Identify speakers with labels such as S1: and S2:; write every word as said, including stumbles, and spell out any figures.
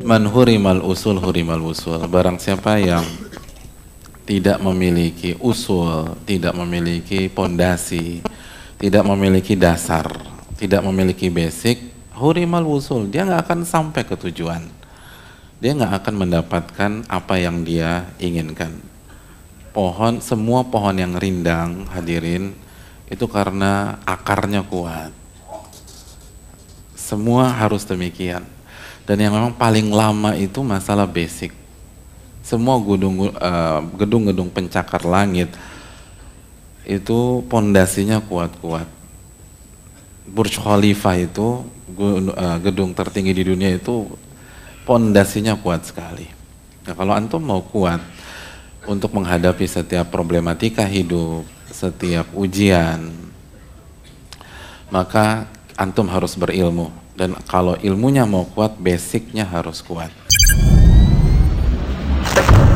S1: Man hurimal usul hurimal usul. Barang siapa yang tidak memiliki usul, tidak memiliki pondasi, tidak memiliki dasar, tidak memiliki basic, hurimal usul, dia nggak akan sampai ke tujuan. Dia nggak akan mendapatkan apa yang dia inginkan. Pohon, semua pohon yang rindang, hadirin, itu karena akarnya kuat. Semua harus demikian. Dan yang memang paling lama itu masalah basic. Semua gedung uh, gedung-gedung pencakar langit itu pondasinya kuat-kuat. Burj Khalifa itu uh, gedung tertinggi di dunia itu pondasinya kuat sekali. Nah, kalau antum mau kuat untuk menghadapi setiap problematika hidup, setiap ujian, maka antum harus berilmu. Dan kalau ilmunya mau kuat, basicnya harus kuat.